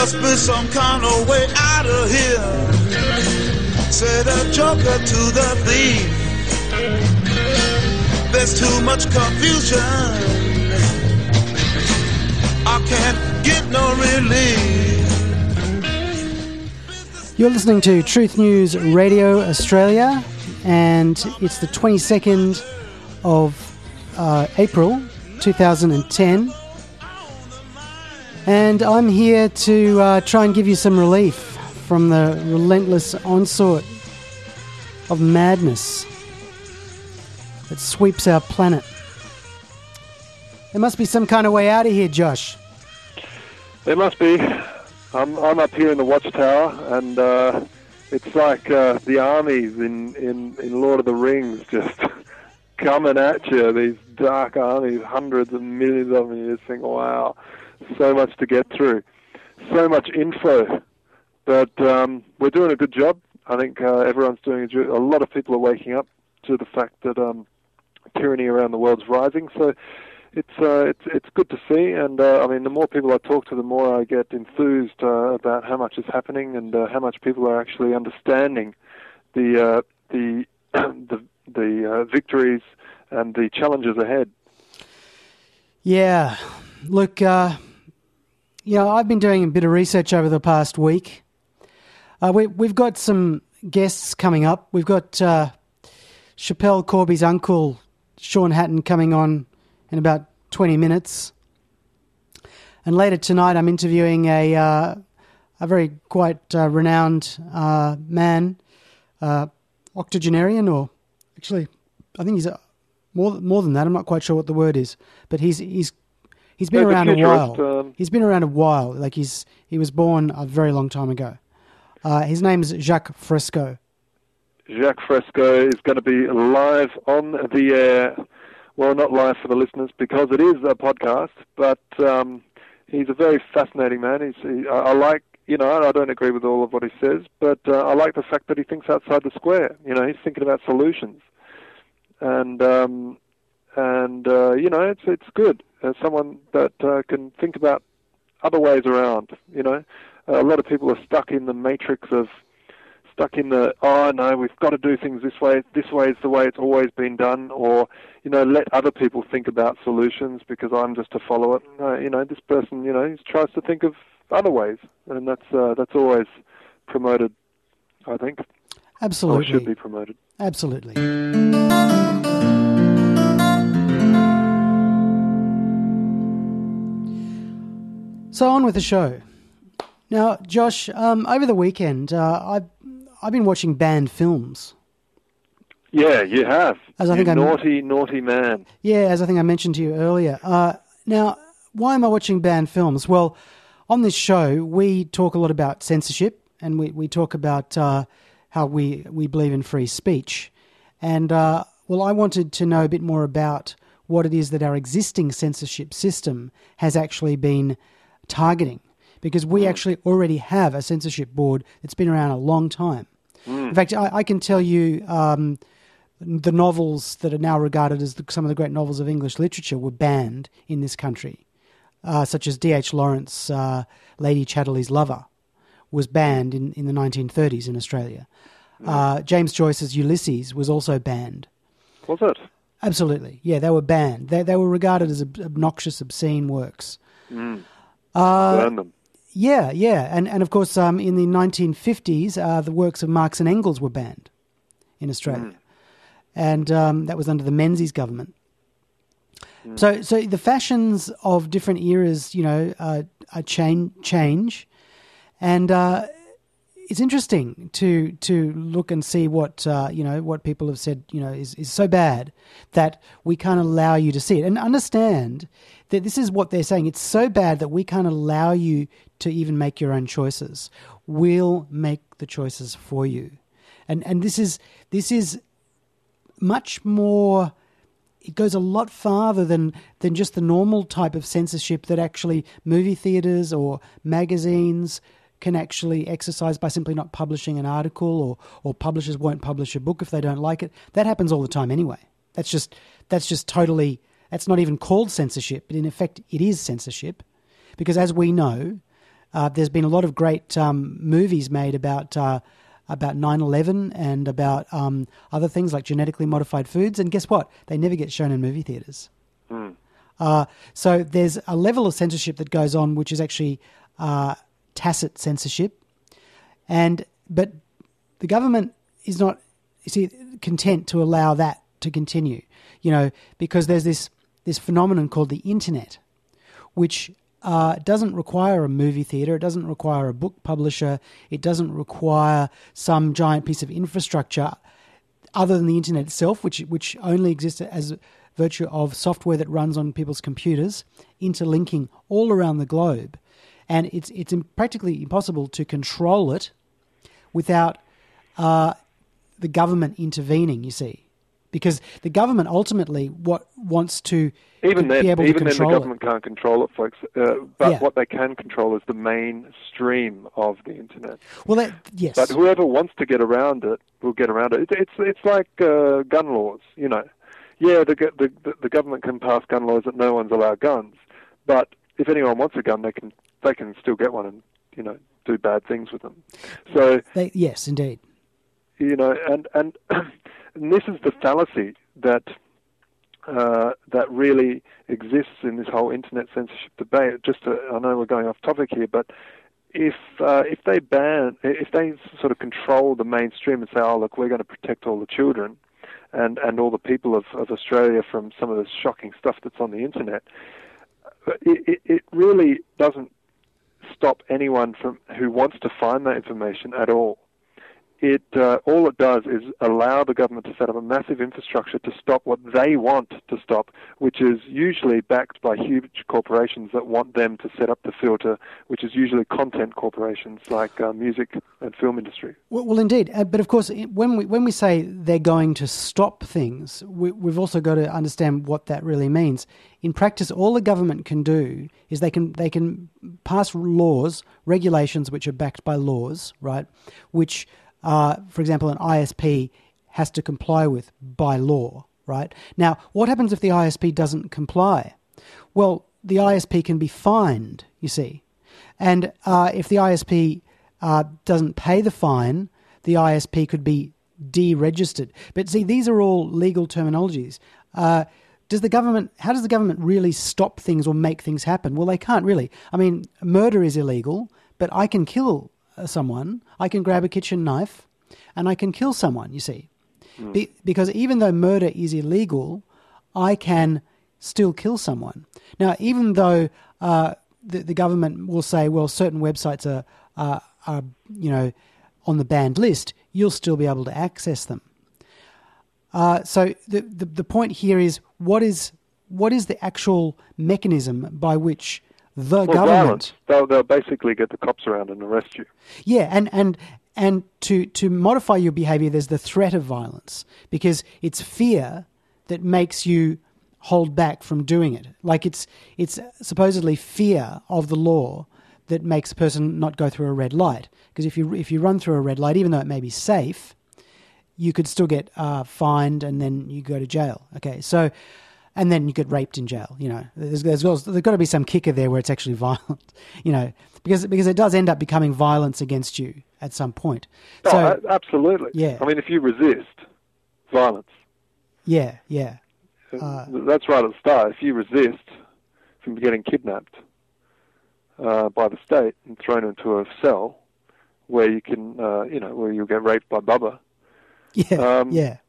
must be some kind of way out of here, said a joker to the thief. There's too much confusion, I can't get no relief. You're listening to Truth News Radio Australia, and it's the 22nd of April 2010. And I'm here to try and give you some relief from the relentless onslaught of madness that sweeps our planet. There must be some kind of way out of here, Josh. There must be. I'm up here in the Watchtower, and it's like the armies in Lord of the Rings just coming at you, these dark armies, hundreds of millions of them. You just think, wow, so much to get through, so much info. But we're doing a good job. I think everyone's doing a lot of people are waking up to the fact that tyranny around the world's rising. So it's good to see, and I mean, the more people I talk to, the more I get enthused about how much is happening and how much people are actually understanding the victories and the challenges ahead. Yeah, look, I've been doing a bit of research over the past week. We've got some guests coming up. We've got Schapelle Corby's uncle, Sean Hatton, coming on in about 20 minutes. And later tonight I'm interviewing a very quite renowned man, octogenarian, or actually I think he's more than that. I'm not quite sure what the word is, but he's been around a while. He's been around a while. Like he was born a very long time ago. His name's Jacques Fresco. Jacques Fresco is going to be live on the air. Well, not live for the listeners because it is a podcast, but he's a very fascinating man. I like, I don't agree with all of what he says, but I like the fact that he thinks outside the square. He's thinking about solutions, and it's good as someone that can think about other ways around. A lot of people are stuck in the matrix of. Oh no, we've got to do things this way is the way it's always been done, or, let other people think about solutions because I'm just to follow it. This person, he tries to think of other ways, and that's always promoted, I think. Absolutely. Or should be promoted. Absolutely. So on with the show. Now, Josh, over the weekend, I've been watching banned films. Yeah, you have. Naughty man. Yeah, as I think I mentioned to you earlier. Now, why am I watching banned films? Well, on this show, we talk a lot about censorship, and we talk about how we believe in free speech. And, I wanted to know a bit more about what it is that our existing censorship system has actually been targeting. Because we actually already have a censorship board that's been around a long time. In fact, I can tell you the novels that are now regarded as some of the great novels of English literature were banned in this country, such as D.H. Lawrence, Lady Chatterley's Lover, was banned in the 1930s in Australia. James Joyce's Ulysses was also banned. Was it? Absolutely. Yeah, they were banned. They were regarded as obnoxious, obscene works. Burn them. Yeah. And of course, in the 1950s, the works of Marx and Engels were banned in Australia. And that was under the Menzies government. So the fashions of different eras, change. And it's interesting to look and see what people have said, is so bad that we can't allow you to see it. And understand that this is what they're saying. It's so bad that we can't allow you to even make your own choices. We'll make the choices for you. And this is much more, it goes a lot farther than just the normal type of censorship that actually movie theatres or magazines can actually exercise by simply not publishing an article, or publishers won't publish a book if they don't like it. That happens all the time anyway. That's just totally, that's not even called censorship, but in effect it is censorship, because as we know, There's been a lot of great movies made about 9/11 and about other things like genetically modified foods. And guess what? They never get shown in movie theatres. So there's a level of censorship that goes on, which is actually tacit censorship. But the government is not, content to allow that to continue, because there's this phenomenon called the internet, which doesn't require a movie theatre, it doesn't require a book publisher, it doesn't require some giant piece of infrastructure other than the internet itself, which only exists as virtue of software that runs on people's computers, interlinking all around the globe. And it's practically impossible to control it without the government intervening, you see. Because the government ultimately wants to be able to control it. Even then the government can't control it, folks. But what they can control is the mainstream of the internet. Well, yes. But whoever wants to get around it will get around it. It's like gun laws, Yeah, the government can pass gun laws that no one's allowed guns. But if anyone wants a gun, they can still get one and, do bad things with them. So yes, indeed. And this is the fallacy that really exists in this whole internet censorship debate. I know we're going off topic here, but if they sort of control the mainstream and say, oh look, we're going to protect all the children and all the people of Australia from some of the shocking stuff that's on the internet, it really doesn't stop anyone who wants to find that information at all. All it does is allow the government to set up a massive infrastructure to stop what they want to stop, which is usually backed by huge corporations that want them to set up the filter, which is usually content corporations like music and film industry. Well, indeed. But of course, when we say they're going to stop things, we've also got to understand what that really means. In practice, all the government can do is they can pass laws, regulations which are backed by laws, right, which for example, an ISP has to comply with by law, right? Now, what happens if the ISP doesn't comply? Well, the ISP can be fined, you see. And if the ISP doesn't pay the fine, the ISP could be deregistered. But see, these are all legal terminologies. How does the government really stop things or make things happen? Well, they can't really. I mean, murder is illegal, but I can kill someone, I can grab a kitchen knife and I can kill someone, you see. Because even though murder is illegal, I can still kill someone. Now, even though the government will say, well, certain websites are on the banned list, you'll still be able to access them. So the point here is, what is the actual mechanism by which the government... Violence. They'll basically get the cops around and arrest you. Yeah, and to modify your behaviour, there's the threat of violence, because it's fear that makes you hold back from doing it. Like it's supposedly fear of the law that makes a person not go through a red light. Because if you run through a red light, even though it may be safe, you could still get fined and then you go to jail. Okay, so... And then you get raped in jail, There's got to be some kicker there where it's actually violent, because it does end up becoming violence against you at some point. So, absolutely. Yeah. I mean, if you resist, violence. Yeah. That's right at the start. If you resist from getting kidnapped by the state and thrown into a cell where you can, where you'll get raped by Bubba. Yeah.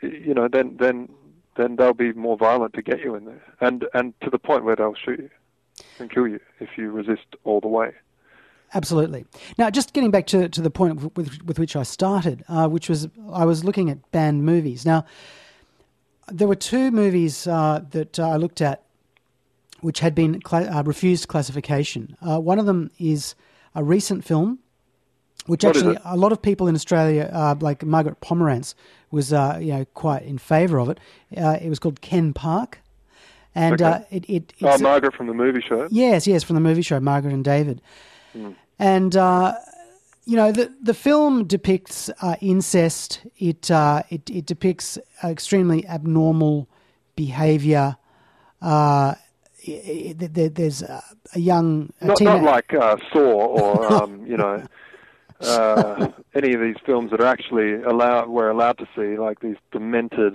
Then they'll be more violent to get you in there, and to the point where they'll shoot you and kill you if you resist all the way. Absolutely. Now, just getting back to the point with which I started, which was I was looking at banned movies. Now, there were two movies that I looked at which had been refused classification. One of them is a recent film, which actually a lot of people in Australia, like Margaret Pomerantz, was quite in favour of it. It was called Ken Park, and it's Margaret from the movie show. Yes, from the movie show, Margaret and David, and the film depicts incest. It depicts extremely abnormal behaviour. there's a young not like Saw or any of these films that are actually we're allowed to see, like these demented,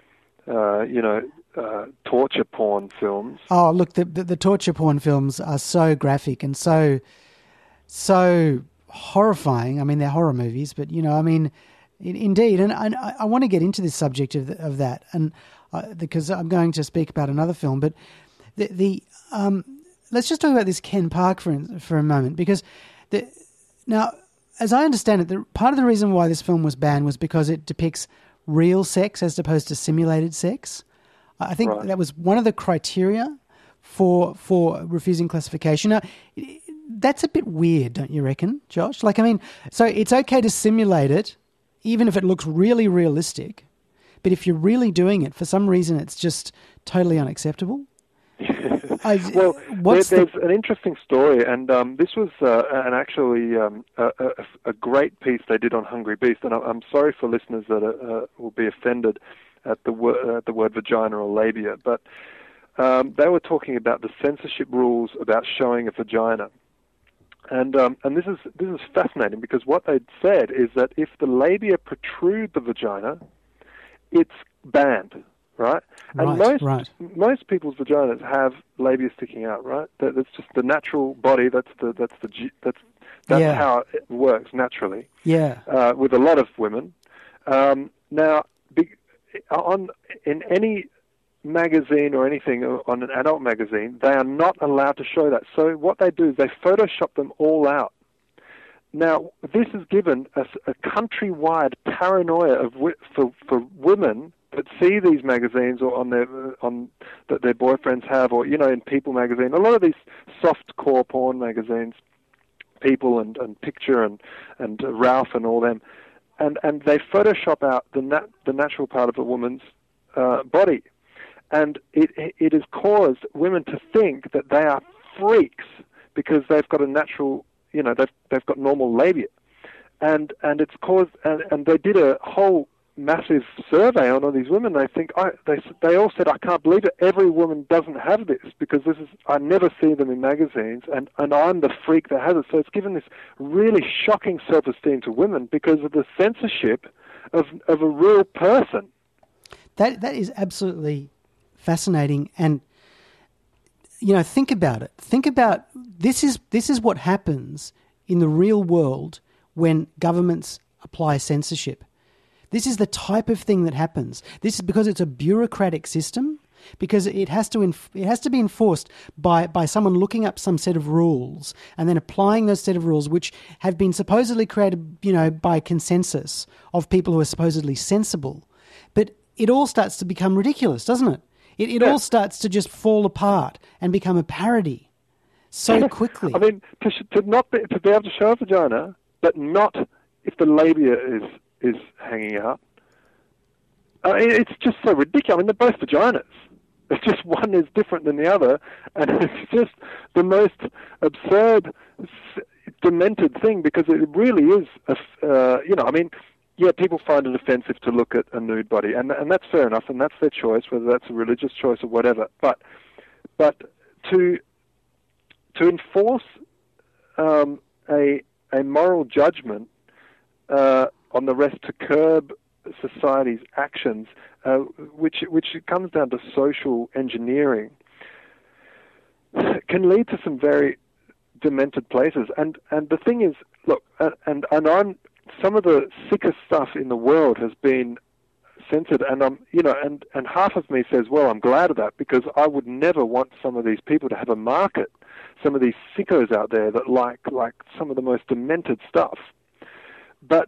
torture porn films. Oh, look, the torture porn films are so graphic and so horrifying. I mean, they're horror movies, but indeed, and I want to get into this subject of that, and because I'm going to speak about another film, but let's just talk about this Ken Park for a moment, because now, as I understand it, part of the reason why this film was banned was because it depicts real sex as opposed to simulated sex. I think that was one of the criteria for refusing classification. Now, that's a bit weird, don't you reckon, Josh? Like, I mean, so it's okay to simulate it, even if it looks really realistic, but if you're really doing it, for some reason, it's just totally unacceptable. Well, there's an interesting story, and this was a great piece they did on Hungry Beast, and I'm sorry for listeners that will be offended at the word vagina or labia, but they were talking about the censorship rules about showing a vagina. And this is fascinating, because what they'd said is that if the labia protrude the vagina, it's banned, right? And most people's vaginas have labia sticking out, right? That's just the natural body. That's how it works naturally. Yeah. With a lot of women. Now, in any magazine or anything on an adult magazine, they are not allowed to show that. So what they do is they Photoshop them all out. Now, this has given us a countrywide paranoia for women that see these magazines or that their boyfriends have, or in People magazine. A lot of these soft core porn magazines, People and Picture and Ralph and all them, and they Photoshop out the natural part of a woman's body. And it has caused women to think that they are freaks because they've got a natural, they've got normal labia, and it's caused. And they did a whole massive survey on all these women. They all said, I can't believe it. Every woman doesn't have this, because I never see them in magazines, and I'm the freak that has it. So it's given this really shocking self-esteem to women because of the censorship of a real person. That is absolutely fascinating, and think about it. Think about this is what happens in the real world when governments apply censorship. This is the type of thing that happens. This is because it's a bureaucratic system, because it has to be enforced by someone looking up some set of rules and then applying those set of rules, which have been supposedly created, by consensus of people who are supposedly sensible. But it all starts to become ridiculous, doesn't it? It all starts to just fall apart and become a parody so quickly. I mean, to be able to show a vagina, but not if the labia is hanging out. It's just so ridiculous. I mean, they're both vaginas. It's just one is different than the other, and it's just the most absurd, demented thing, because it really is, people find it offensive to look at a nude body, and that's fair enough, and that's their choice, whether that's a religious choice or whatever. But to enforce a moral judgment on the rest, to curb society's actions, which comes down to social engineering, can lead to some very demented places. And the thing is, look, and some of the sickest stuff in the world has been censored, and and half of me says, well, I'm glad of that, because I would never want some of these people to have a market. Some of these sickos out there that like some of the most demented stuff. But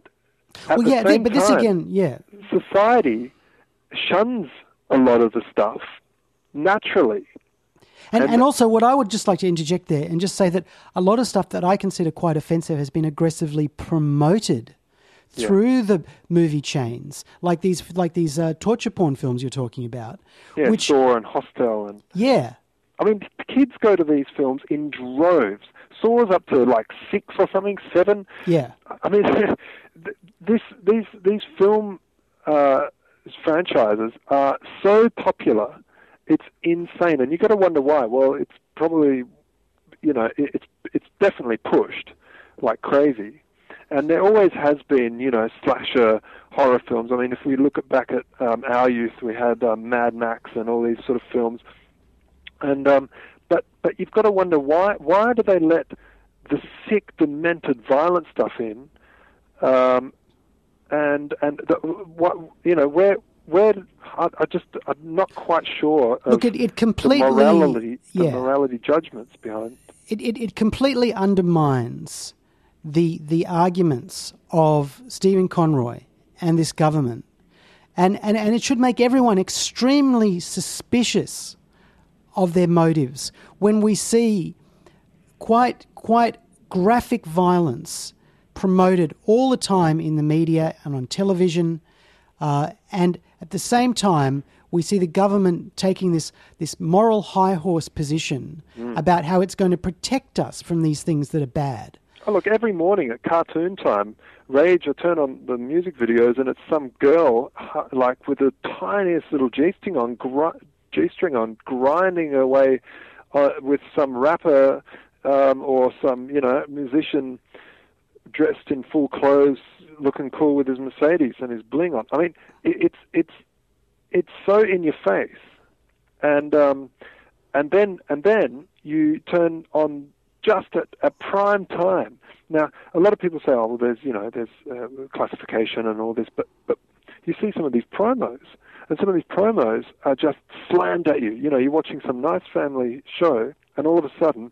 society shuns a lot of the stuff naturally. And also, what I would just like to interject there and just say that a lot of stuff that I consider quite offensive has been aggressively promoted through the movie chains, like these torture porn films you're talking about. Yeah, Saw and Hostel. I mean, kids go to these films in droves. Saw's up to like 6 or something, 7. Yeah. I mean, these film franchises are so popular, it's insane, and you got to wonder why. Well, it's probably, it's definitely pushed like crazy, and there always has been, slasher horror films. I mean, if we look back at our youth, we had Mad Max and all these sort of films, and but you've got to wonder why do they let the sick, demented, violent stuff in, I'm not quite sure of Look, it completely, the morality judgments behind it completely undermines the arguments of Stephen Conroy and this government, and it should make everyone extremely suspicious of their motives when we see quite graphic violence promoted all the time in the media and on television, and at the same time we see the government taking this moral high horse position about how it's going to protect us from these things that are bad. Oh, look, every morning at cartoon time, Rage, I turn on the music videos and it's some girl like with the tiniest little G-string on, grinding away with some rapper or some, musician dressed in full clothes, looking cool with his Mercedes and his bling on. I mean, it's so in your face, and then you turn on just at prime time. Now, a lot of people say, "Oh, well, there's classification and all this," but you see some of these promos, and some of these promos are just slammed at you. You're watching some nice family show, and all of a sudden,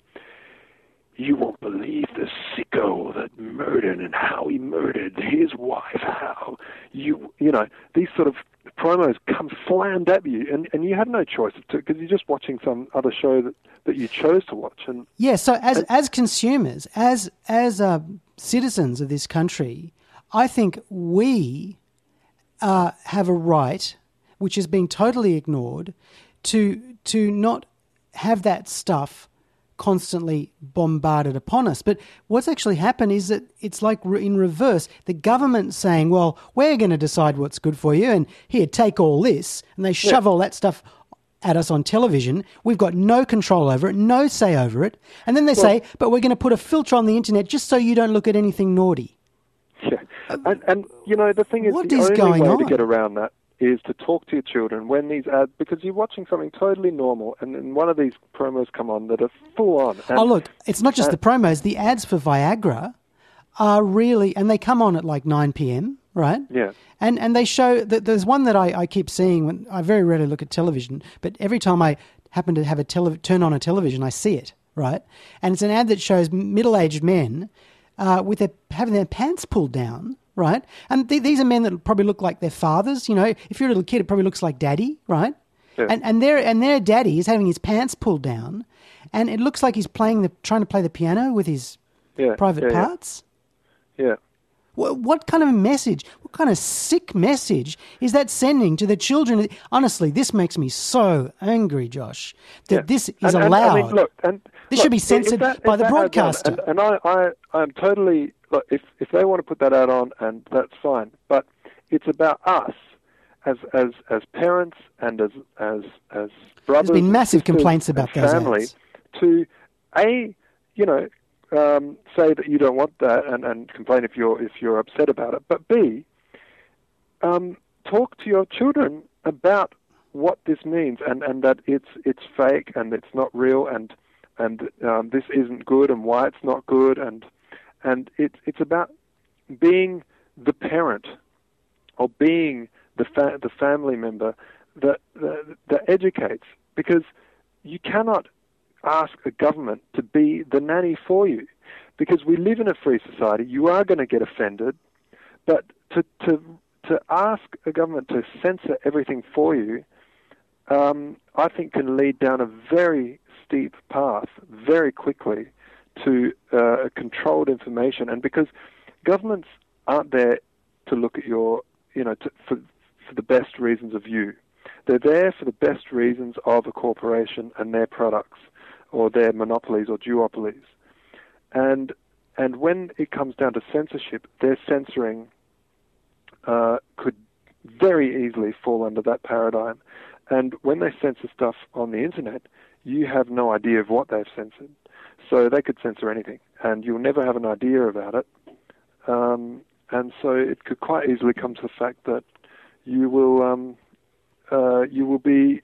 you won't believe the sicko that murdered and how he murdered his wife. How these sort of promos come slammed at you, and you have no choice because you're just watching some other show that you chose to watch. And yeah, so as consumers, as citizens of this country, I think we have a right, which is being totally ignored, to not have that stuff constantly bombarded upon us. But what's actually happened is that it's like in reverse. The government saying, well, we're going to decide what's good for you, and here, take all this, and they shove all that stuff at us on television. We've got no control over it, no say over it. And then they say, but we're going to put a filter on the internet just so you don't look at anything naughty. Yeah. And the thing is, what the is only going way on? to get around that is to talk to your children when these ads, because you're watching something totally normal, and then one of these promos come on that are full on. And, look, it's not just the promos. The ads for Viagra are really, and they come on at like 9 p.m., right? Yeah. And they show that there's one that I keep seeing when I very rarely look at television, but every time I happen to have turn on a television, I see it, right? And it's an ad that shows middle-aged men having their pants pulled down, right? And these are men that probably look like their fathers. If you're a little kid, it probably looks like daddy, right? Yeah. And their daddy is having his pants pulled down, and it looks like he's trying to play the piano with his private parts. Yeah. What kind of message, what kind of sick message is that sending to the children? Honestly, this makes me so angry, Josh, that this is allowed. This should be censored by the broadcaster. And I'm totally, look, if they want to put that ad on, and that's fine, but it's about us as parents and as brothers. There's been massive complaints about those family ads. To say that you don't want that and complain if you're upset about it, but B, talk to your children about what this means and that it's fake and it's not real and this isn't good and why it's not good and it's about being the parent or being the family member that educates, because you cannot ask a government to be the nanny for you, because we live in a free society. You are going to get offended, but to ask a government to censor everything for you, I think can lead down a very steep path very quickly to controlled information. And because governments aren't there to look at your, for the best reasons of you. They're there for the best reasons of a corporation and their products, or their monopolies or duopolies. And when it comes down to censorship, their censoring could very easily fall under that paradigm. And when they censor stuff on the internet, you have no idea of what they've censored. So they could censor anything, and you'll never have an idea about it. And so it could quite easily come to the fact that you will be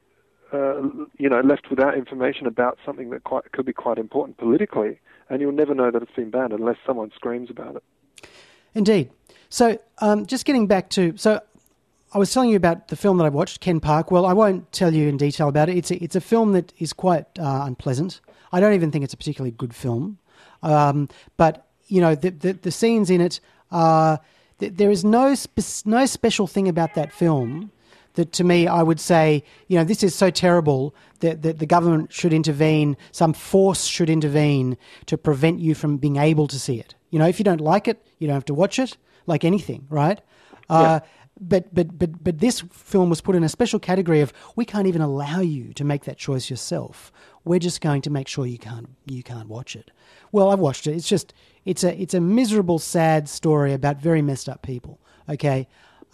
left without information about something that could be quite important politically, and you'll never know that it's been banned unless someone screams about it. Indeed. So just getting back to... So I was telling you about the film that I watched, Ken Park. Well, I won't tell you in detail about it. It's a film that is quite unpleasant. I don't even think it's a particularly good film. But, the scenes in it, there is no special thing about that film that, to me, I would say, this is so terrible that the government should intervene, some force should intervene to prevent you from being able to see it. If you don't like it, you don't have to watch it, like anything, right? Yeah. But this film was put in a special category of, we can't even allow you to make that choice yourself. We're just going to make sure you can't watch it. Well, I've watched it. It's a miserable, sad story about very messed up people. Okay.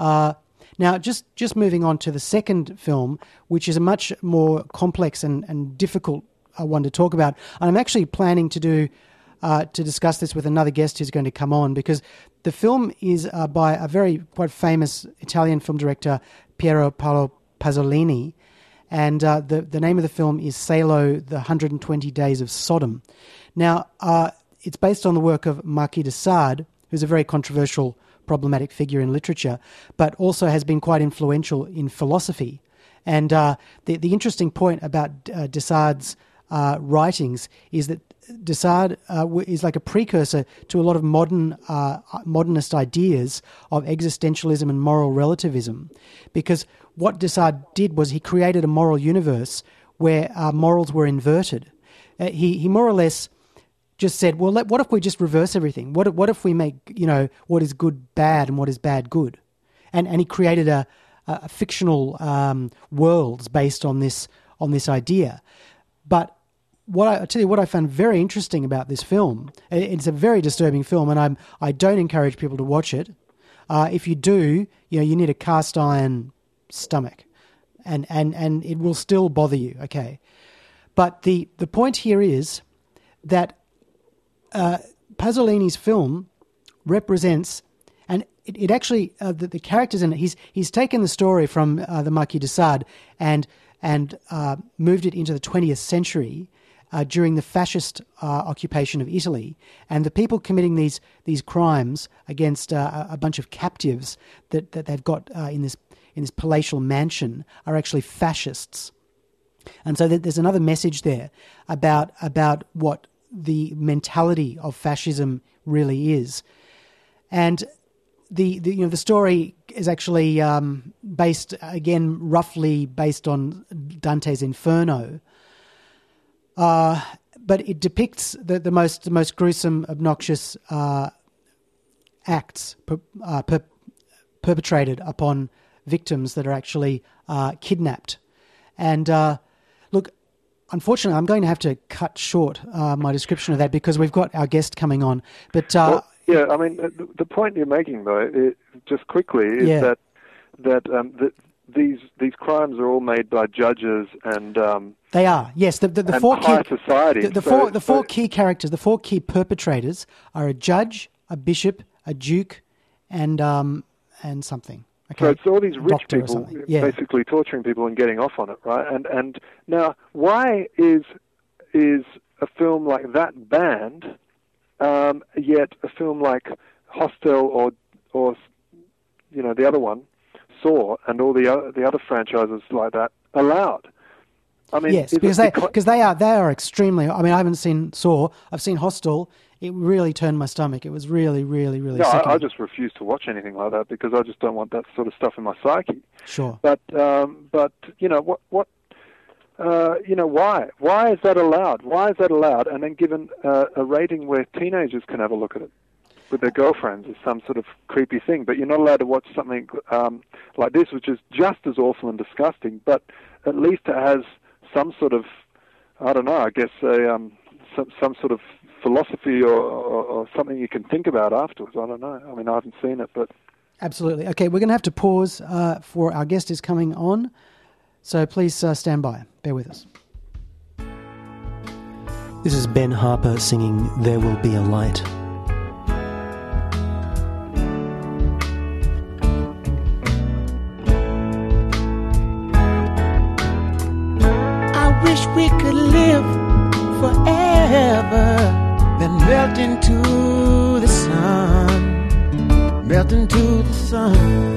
Now, just moving on to the second film, which is a much more complex and difficult one to talk about. And I'm actually planning to discuss this with another guest who's going to come on, because the film is by a very quite famous Italian film director, Piero Paolo Pasolini, and the name of the film is Salo, the 120 Days of Sodom. Now, it's based on the work of Marquis de Sade, who's a very controversial, problematic figure in literature, but also has been quite influential in philosophy. And the interesting point about de Sade's writings is that de Sade is like a precursor to a lot of modernist ideas of existentialism and moral relativism, because what de Sade did was he created a moral universe where morals were inverted. He more or less just said, well, what if we just reverse everything? What if we make what is good bad and what is bad good? And he created a fictional worlds based on this idea. But I tell you what I found very interesting about this film. It's a very disturbing film, and I don't encourage people to watch it. If you do, you need a cast iron stomach, and it will still bother you. Okay, but the point here is that Pasolini's film represents, and it actually the characters in it. He's taken the story from the Marquis de Sade and moved it into the 20th century. During the fascist occupation of Italy, and the people committing these crimes against a bunch of captives that they've got in this palatial mansion are actually fascists. And so there's another message there about what the mentality of fascism really is. And the story is actually based, again, roughly based on Dante's Inferno. But it depicts the most gruesome, obnoxious acts perpetrated upon victims that are actually kidnapped. And look, unfortunately, I'm going to have to cut short my description of that because we've got our guest coming on. But yeah, I mean, the point you're making, though, just quickly, is that these crimes are all made by judges and they are, yes. The four high society. The four key characters, the four key perpetrators are a judge, a bishop, a duke, and something. Okay? So it's all these rich Doctor people basically torturing people and getting off on it, right? And now, why is a film like that banned, yet a film like Hostel or the other one, Saw, and all the other franchises like that allowed? I mean, yes, because they are extremely. I mean, I haven't seen Saw. I've seen Hostel. It really turned my stomach. It was really, really, really. No, I just refuse to watch anything like that because I just don't want that sort of stuff in my psyche. Sure. But why? Why is that allowed? Why is that allowed? And then given a rating where teenagers can have a look at it with their girlfriends is some sort of creepy thing. But you're not allowed to watch something like this, which is just as awful and disgusting. But at least it has some sort of, I don't know, I guess some sort of philosophy or something you can think about afterwards. I don't know. I mean, I haven't seen it, but... Absolutely. Okay, we're going to have to pause for our guest is coming on. So please stand by. Bear with us. This is Ben Harper singing There Will Be a Light. I wish we could live forever, then melt into the sun, melt into the sun.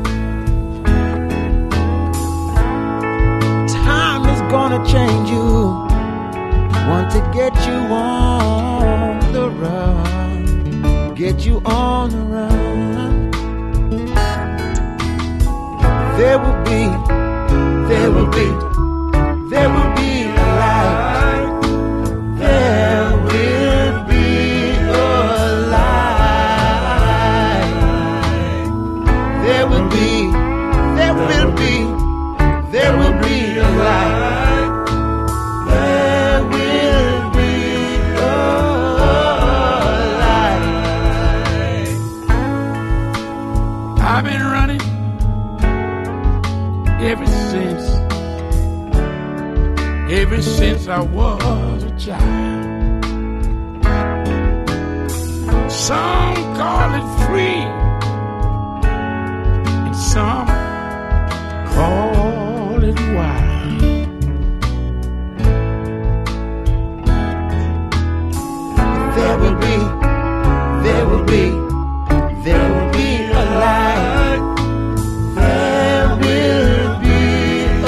Time is gonna change you, want to get you on the run, get you on the run. There will be a light. There will be a light. There will be a light. There will be a light. I've been running ever since I was a child. Some call it free, and some call it wild. There will be a light. There will be a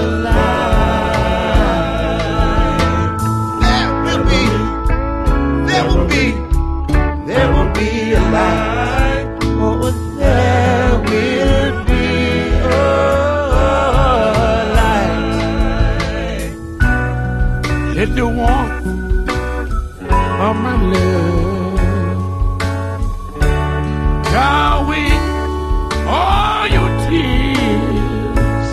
light. There will be a light. Oh, there will be a light. Let the warmth of my love dry away all your tears.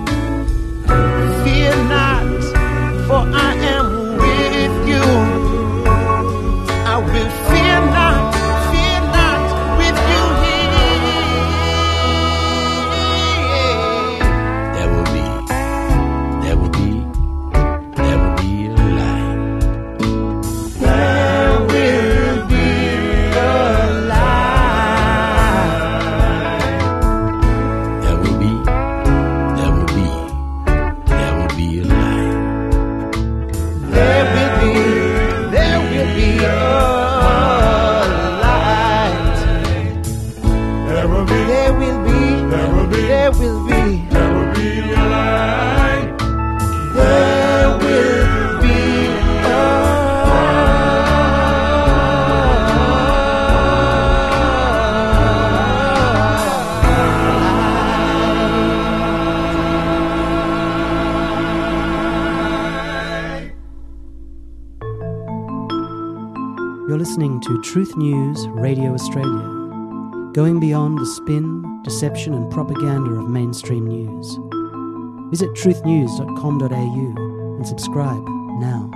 Fear not, for I am with you. I will fear not with you here. There will be a light. There will be a light. There will be a light. There will be a light. There will be a light. There will be a light. You're listening to Truth News Radio Australia, going beyond the spin, deception and propaganda of mainstream news. Visit truthnews.com.au and subscribe now.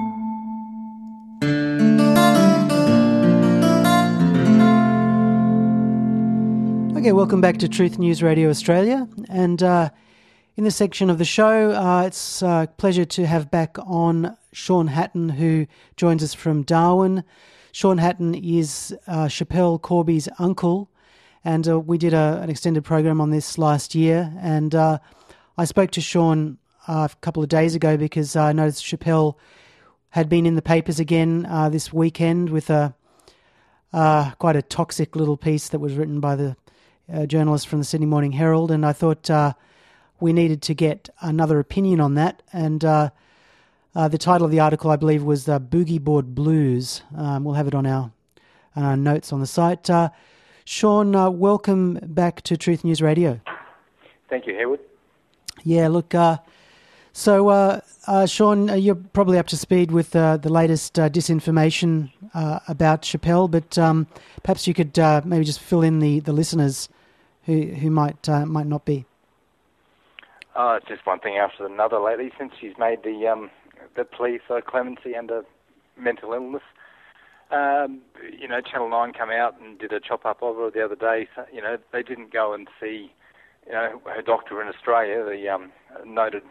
Okay, welcome back to Truth News Radio Australia. And in this section of the show, it's a pleasure to have back on Sean Hatton, who joins us from Darwin. Sean Hatton is Schapelle Corby's uncle, and we did an extended program on this last year. And I spoke to Sean a couple of days ago because I noticed Schapelle had been in the papers again this weekend with quite a toxic little piece that was written by the journalist from the Sydney Morning Herald, and I thought we needed to get another opinion on that. And the title of the article, I believe, was Boogie Board Blues. We'll have it on our notes on the site. Sean, welcome back to Truth News Radio. Thank you, Haywood. Yeah, look, so Sean, you're probably up to speed with the latest disinformation about Schapelle, but perhaps you could maybe just fill in the listeners who might not be. It's just one thing after another lately since she's made the plea for clemency under mental illness. Channel 9 came out and did a chop-up of her the other day. So, they didn't go and see, her doctor in Australia, the noted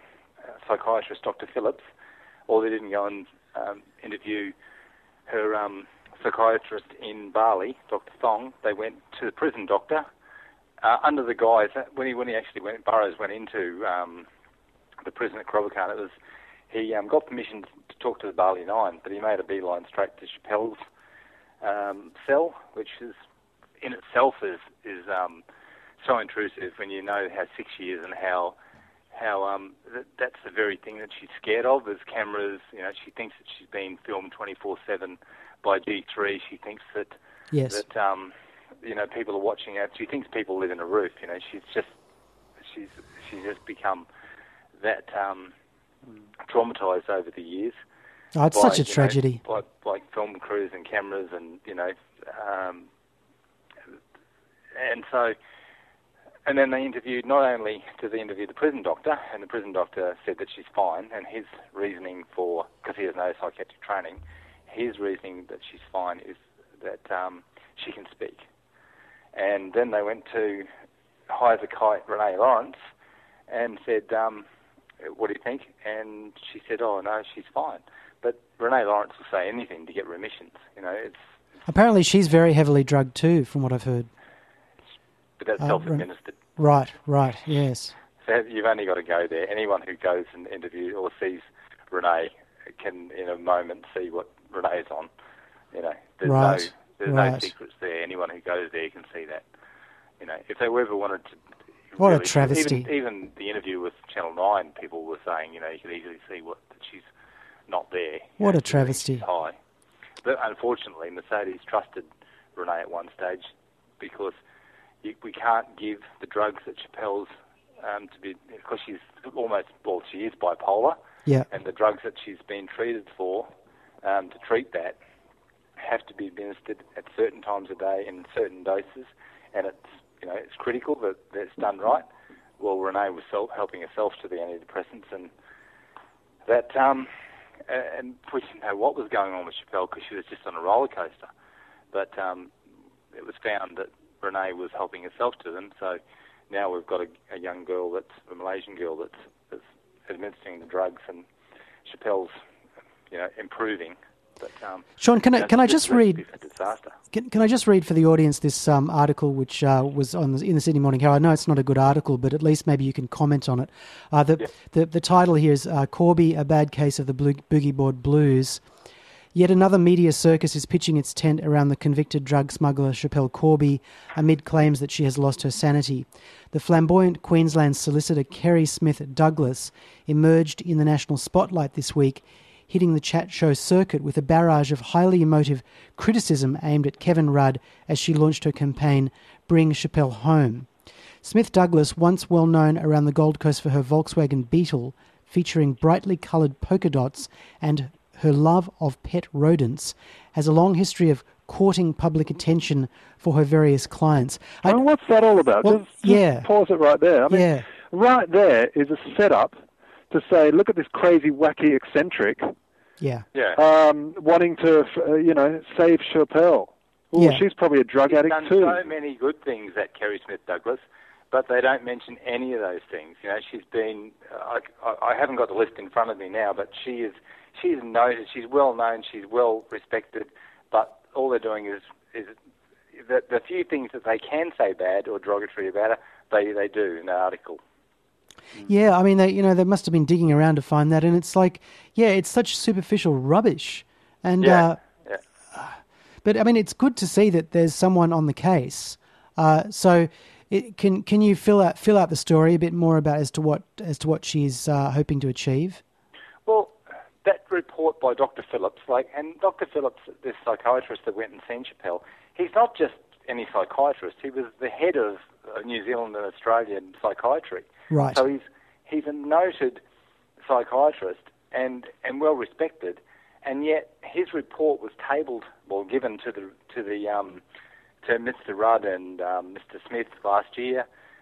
psychiatrist, Dr. Phillips, or they didn't go and interview her psychiatrist in Bali, Dr. Thong. They went to the prison doctor under the guise that when he actually Burroughs went into the prison at Corabacan, he got permission to talk to the Bali Nine, but he made a beeline straight to Chappelle's cell, which is in itself is so intrusive when you know how 6 years and how that's the very thing that she's scared of is cameras. You know, she thinks that she's being filmed 24/7 by G3. She thinks that you know, people are watching her. She thinks people live in a roof. You know, she's just become that traumatized over the years. Oh, it's such a tragedy. By film crews and cameras, and you know, and so. And then they interviewed, not only did they interview the prison doctor, and the prison doctor said that she's fine, and his reasoning for, because he has no psychiatric training, his reasoning that she's fine is that she can speak. And then they went to hire the kite Renee Lawrence and said, what do you think? And she said, oh, no, she's fine. But Renee Lawrence will say anything to get remissions. You know, it's apparently she's very heavily drugged too, from what I've heard. But that's self-administered. Right, yes. So you've only got to go there. Anyone who goes and interviews or sees Renee can, in a moment, see what Renee's on. You know, there's no secrets there. Anyone who goes there can see that. You know, if they ever wanted to... What a travesty. Even the interview with Channel 9, people were saying, you know, you could easily see that she's not there. What a travesty. High. But unfortunately, Mercedes trusted Renee at one stage because... we can't give the drugs that Chappelle's because she is bipolar, and the drugs that she's been treated for to treat that have to be administered at certain times a day in certain doses, and it's critical that it's done right. Well, Renee was helping herself to the antidepressants, and that and we didn't know what was going on with Chappelle because she was just on a roller coaster, but it was found that Renee was helping herself to them, so now we've got a young girl a Malaysian girl that's administering the drugs, and Chappelle's, you know, improving. But Sean, can I just read? A disaster. Can I just read for the audience this article which was in the Sydney Morning Herald? I know it's not a good article, but at least maybe you can comment on it. The title here is Corby, a bad case of the Boogie Board Blues. Yet another media circus is pitching its tent around the convicted drug smuggler Schapelle Corby amid claims that she has lost her sanity. The flamboyant Queensland solicitor Kerry Smith Douglas emerged in the national spotlight this week, hitting the chat show circuit with a barrage of highly emotive criticism aimed at Kevin Rudd as she launched her campaign, Bring Schapelle Home. Smith Douglas, once well known around the Gold Coast for her Volkswagen Beetle, featuring brightly coloured polka dots and her love of pet rodents, has a long history of courting public attention for her various clients. And what's that all about? Well, just pause it right there. I mean, right there is a setup to say, look at this crazy, wacky, eccentric, wanting to, save Schapelle. Ooh, she's probably a drug addict too. She's done so many good things, that Kerry Smith Douglas, but they don't mention any of those things. You know, she's been. I haven't got the list in front of me now, but she's noted, she's well known, she's well respected, but all they're doing is the few things that they can say bad or derogatory about her, they do in the article. Yeah, I mean, they must have been digging around to find that, and it's like, it's such superficial rubbish. And but I mean, it's good to see that there's someone on the case. So, can you fill out the story a bit more about as to what she's hoping to achieve? Well, that report by Dr. Phillips, and Dr. Phillips, this psychiatrist that went and seen Schapelle, he's not just any psychiatrist. He was the head of New Zealand and Australian psychiatry. Right. So he's a noted psychiatrist and well respected, and yet his report was given to Mr. Rudd and Mr. Smith last year,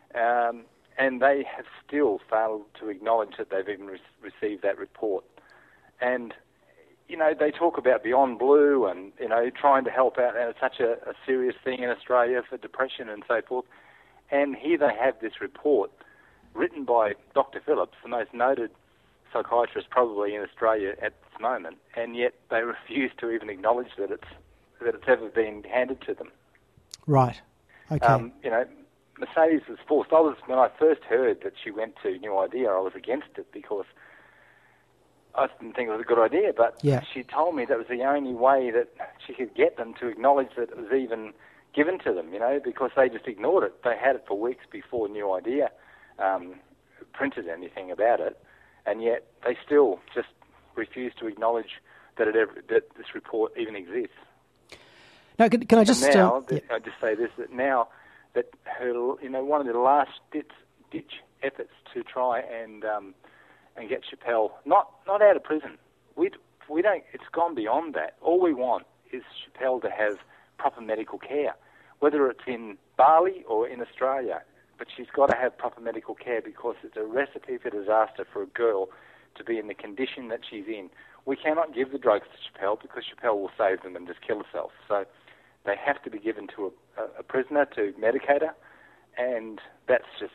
and they have still failed to acknowledge that they've even received that report. And, they talk about Beyond Blue and, trying to help out, and it's such a serious thing in Australia for depression and so forth. And here they have this report written by Dr. Phillips, the most noted psychiatrist probably in Australia at this moment, and yet they refuse to even acknowledge that it's ever been handed to them. Right. Okay. Mercedes was forced. When I first heard that she went to New Idea, I was against it because I didn't think it was a good idea, but she told me that was the only way that she could get them to acknowledge that it was even given to them, because they just ignored it. They had it for weeks before New Idea printed anything about it, and yet they still just refuse to acknowledge that this report even exists. Now, can I just... I just say this, that now that her, one of the last ditch efforts to try and get Schapelle not out of prison. We don't. It's gone beyond that. All we want is Schapelle to have proper medical care, whether it's in Bali or in Australia. But she's got to have proper medical care because it's a recipe for disaster for a girl to be in the condition that she's in. We cannot give the drugs to Schapelle because Schapelle will save them and just kill herself. So they have to be given to a prisoner to medicate her, and that's just,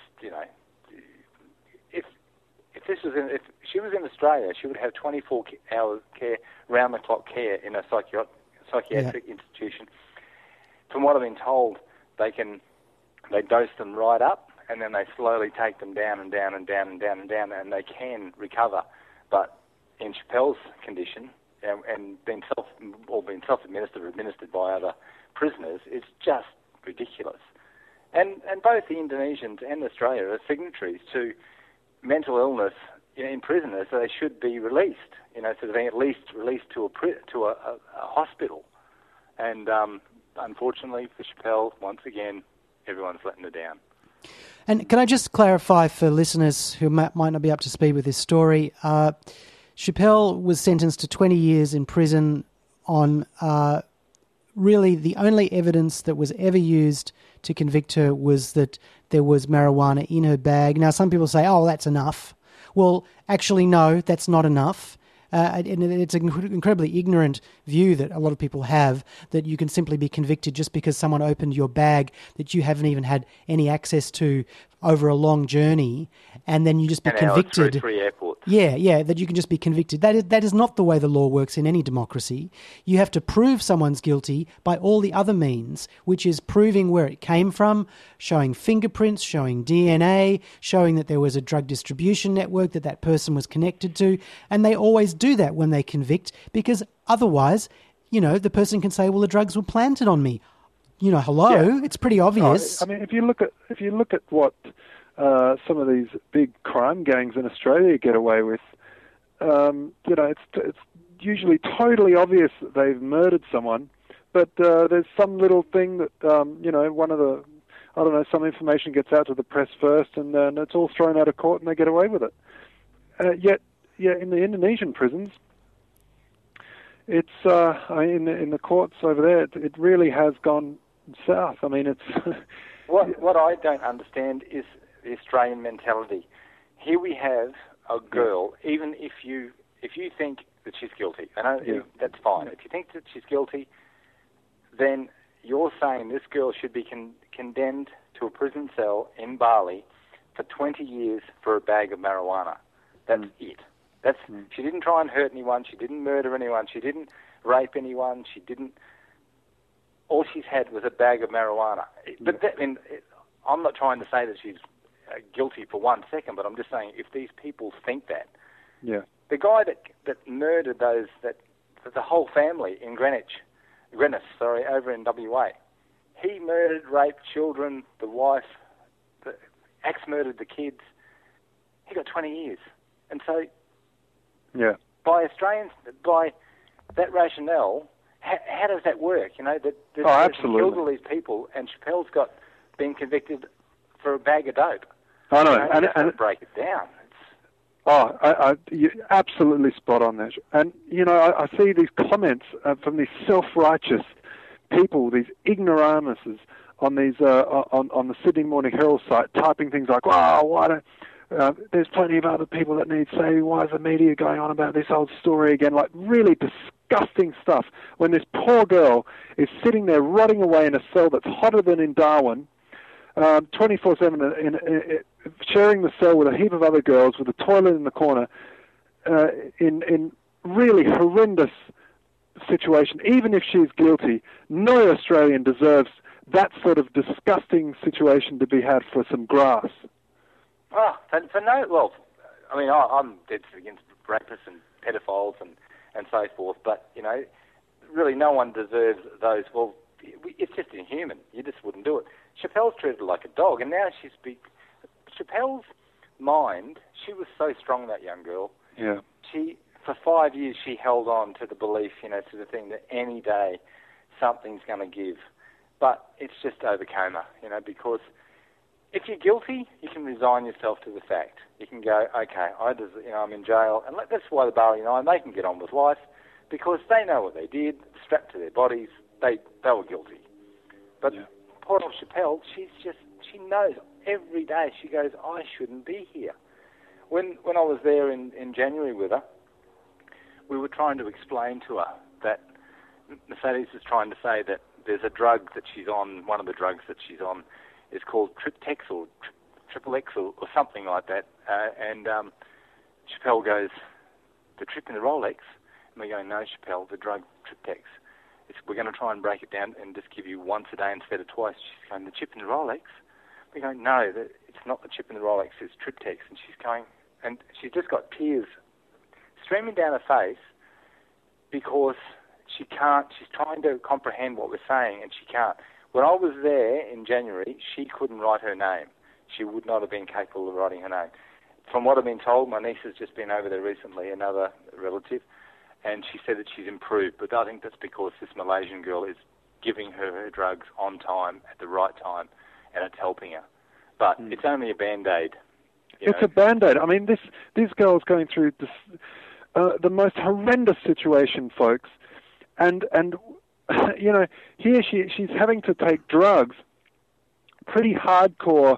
if she was in Australia, she would have 24-hour care, round-the-clock care in a psychiatric institution. From what I've been told, they dose them right up, and then they slowly take them down and down and down and down and down, and they can recover. But in Schapelle's condition, and being self-administered or administered by other prisoners, it's just ridiculous. And both the Indonesians and Australia are signatories to mental illness in prisoners, so they should be released. So they're being at least released to a hospital. And unfortunately for Schapelle, once again, everyone's letting her down. And can I just clarify for listeners who might not be up to speed with this story? Schapelle was sentenced to 20 years in prison on really the only evidence that was ever used to convict her was that there was marijuana in her bag. Now, some people say, oh, that's enough. Well, actually, no, that's not enough. And it's an incredibly ignorant view that a lot of people have, that you can simply be convicted just because someone opened your bag that you haven't even had any access to over a long journey, and then you just be convicted. Three airports. Yeah, that you can just be convicted. That is not the way the law works in any democracy. You have to prove someone's guilty by all the other means, which is proving where it came from, showing fingerprints, showing DNA, showing that there was a drug distribution network that person was connected to, and they always do that when they convict, because otherwise, the person can say, well, the drugs were planted on me. It's pretty obvious. I mean, if you look at what some of these big crime gangs in Australia get away with, it's usually totally obvious that they've murdered someone, but there's some little thing that some information gets out to the press first, and then it's all thrown out of court, and they get away with it. Yet in the Indonesian prisons, it's in the courts over there, it really has gone south. I mean, it's what I don't understand is the Australian mentality. Here we have a girl. Even if you think that she's guilty, that's fine. If you think that she's guilty, then you're saying this girl should be condemned to a prison cell in Bali for 20 years for a bag of marijuana. That's it. She didn't try and hurt anyone. She didn't murder anyone. She didn't rape anyone. She didn't. All she's had was a bag of marijuana. But I'm not trying to say that she's guilty for 1 second, but I'm just saying if these people think that, the guy that murdered the whole family in Greenwich, over in WA, he murdered, raped children, the wife, axe-murdered the kids. He got 20 years, and so. Yeah. By that rationale, how does that work? That absolutely. Killed all these people, and Schapelle's been convicted for a bag of dope. I know, and break it down. You're absolutely spot on there. And I see these comments from these self-righteous people, these ignoramuses on these on the Sydney Morning Herald site, typing things like, "Wow, why don't?" There's plenty of other people that need saving. Why is the media going on about this old story again? Like really disgusting stuff. When this poor girl is sitting there rotting away in a cell that's hotter than in Darwin, 24/7, sharing the cell with a heap of other girls with a toilet in the corner. in really horrendous situation, even if she's guilty, no Australian deserves that sort of disgusting situation to be had for some grass. Oh, for no, well, I mean, I'm dead against rapists and pedophiles and so forth, but, you know, really no one deserves those. Well, it's just inhuman. You just wouldn't do it. Chappelle's treated her like a dog, and now Chappelle's mind, she was so strong, that young girl. Yeah. For 5 years, she held on to the belief, you know, to the thing that any day something's going to give. But it's just overcome her, you know, because if you're guilty, you can resign yourself to the fact. You can go, okay, I'm in jail, and that's why the Barley Nine, they can get on with life, because they know what they did, strapped to their bodies, they were guilty. But poor old Chappelle, she knows every day, she goes, I shouldn't be here. When I was there in January with her, we were trying to explain to her that Mercedes is trying to say that there's a drug that she's on, one of the drugs that she's on is called Triptex or Triple X or something like that. And Chappelle goes, the trip in the Rolex? And we go, no, Chappelle, the drug Triptex. We're going to try and break it down and just give you once a day instead of twice. She's going, the chip in the Rolex? We go, no, it's not the chip in the Rolex, it's Triptex. And she's going, and she's just got tears streaming down her face because she can't, she's trying to comprehend what we're saying and she can't. When I was there in January, she couldn't write her name. She would not have been capable of writing her name. From what I've been told, my niece has just been over there recently, another relative, and she said that she's improved, but I think that's because this Malaysian girl is giving her drugs on time, at the right time, and it's helping her. But it's only a Band-Aid. It's a Band-Aid. I mean, this girl's going through this, the most horrendous situation, folks, and you know, here she's having to take drugs, pretty hardcore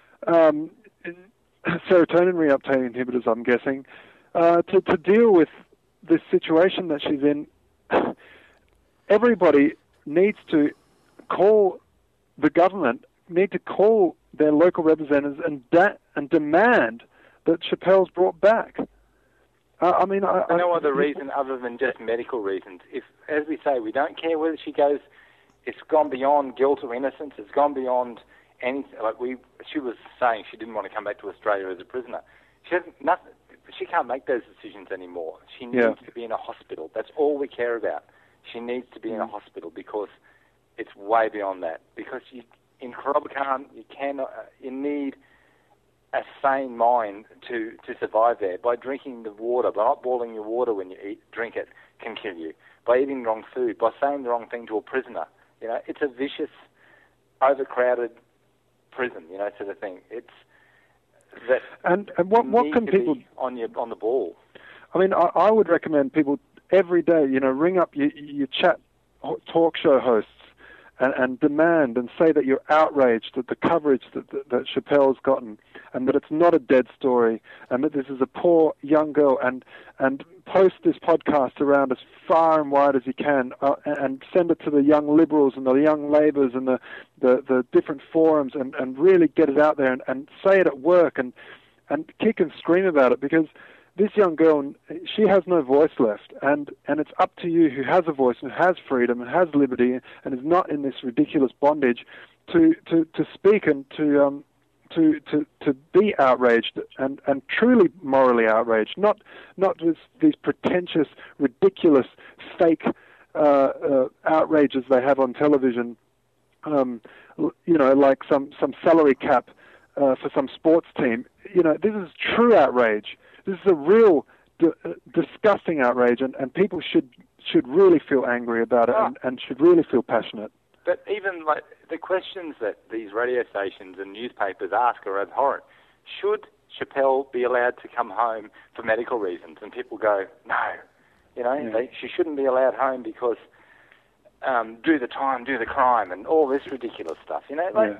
serotonin reuptake inhibitors, I'm guessing, to deal with this situation that she's in. Everybody needs to call the government, need to call their local representatives and demand that Chappelle's brought back. I mean, for no other reason other than just medical reasons. If, as we say, we don't care whether she goes, it's gone beyond guilt or innocence. It's gone beyond anything. Like she was saying, she didn't want to come back to Australia as a prisoner. She has nothing. She can't make those decisions anymore. She needs to be in a hospital. That's all we care about. She needs to be in a hospital because it's way beyond that. Because in Kerobokan, you need a sane mind to survive there. By drinking the water, by not boiling your water when you drink it, can kill you. By eating the wrong food, by saying the wrong thing to a prisoner. You know, it's a vicious, overcrowded prison, you know, sort of thing. It's that. And what can people on the ball? I mean, I would recommend people every day, you know, ring up your chat talk show hosts and demand and say that you're outraged at the coverage that Chappelle's gotten, and that it's not a dead story, and that this is a poor young girl, and post this podcast around as far and wide as you can, and send it to the young Liberals and the young Labours and the different forums, and really get it out there and say it at work and kick and scream about it, because this young girl, she has no voice left, and it's up to you, who has a voice and has freedom and has liberty and is not in this ridiculous bondage, to speak and to be outraged and truly morally outraged, not these pretentious, ridiculous, fake outrages they have on television. You know, like some salary cap for some sports team. You know, this is true outrage. This is a real disgusting outrage, and people should really feel angry about it and should really feel passionate. But even like the questions that these radio stations and newspapers ask are abhorrent. Should Chappelle be allowed to come home for medical reasons? And people go, no. You know, she shouldn't be allowed home because do the time, do the crime, and all this ridiculous stuff. You know, like.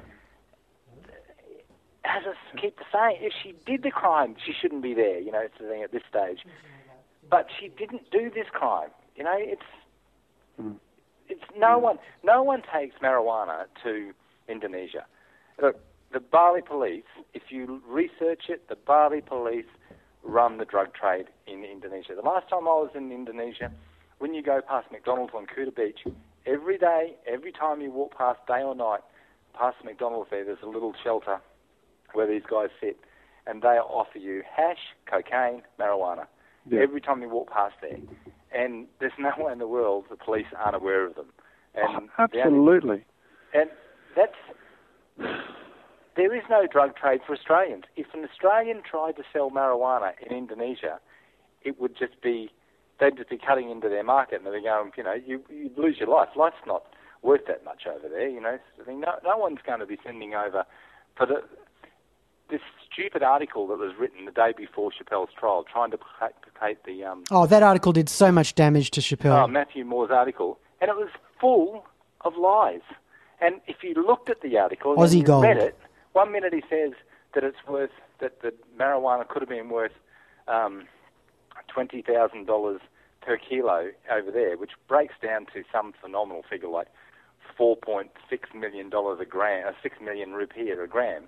As I keep saying, if she did the crime, she shouldn't be there, you know, it's the thing at this stage. But she didn't do this crime. You know, it's no one takes marijuana to Indonesia. Look, the Bali police, if you research it, the Bali police run the drug trade in Indonesia. The last time I was in Indonesia, when you go past McDonald's on Kuta Beach, every day, every time you walk past, day or night, past McDonald's there's a little shelter where these guys sit, and they offer you hash, cocaine, marijuana. Yeah. Every time you walk past there. And there's no way in the world the police aren't aware of them. And Absolutely. And there is no drug trade for Australians. If an Australian tried to sell marijuana in Indonesia, it would just be, they'd just be cutting into their market, and they'd be going, you'd lose your life. Life's not worth that much over there, I mean, no one's going to be sending over for this stupid article that was written the day before Chappelle's trial, trying to placate the... that article did so much damage to Chappelle. Matthew Moore's article, and it was full of lies. And if you looked at the article Aussie and gold. read it, 1 minute he says that it's worth, that the marijuana could have been worth $20,000 per kilo over there, which breaks down to some phenomenal figure like $4.6 million a gram, 6 million rupiah a gram.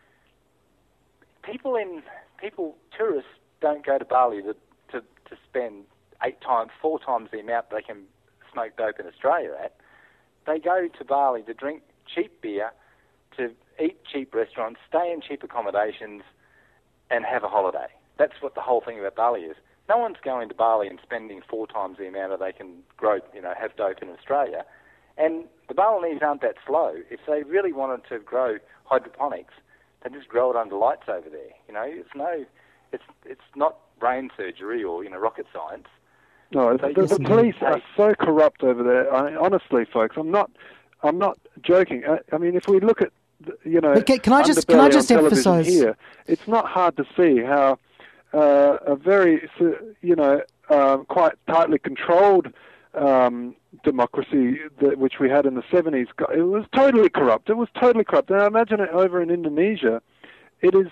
Tourists don't go to Bali to spend 4 times the amount they can smoke dope in Australia at. They go to Bali to drink cheap beer, to eat cheap restaurants, stay in cheap accommodations, and have a holiday. That's what the whole thing about Bali is. No one's going to Bali and spending 4 times the amount that they can grow, have dope in Australia. And the Balinese aren't that slow. If they really wanted to grow hydroponics, they just grow it under lights over there. It's not brain surgery or rocket science. No, the police are so corrupt over there. Honestly, folks, I'm not joking. I mean, if we look at can I just emphasize here, it's not hard to see how a very quite tightly controlled democracy which we had in the 70s, it was totally corrupt. It was totally corrupt. And I imagine it over in Indonesia. It is.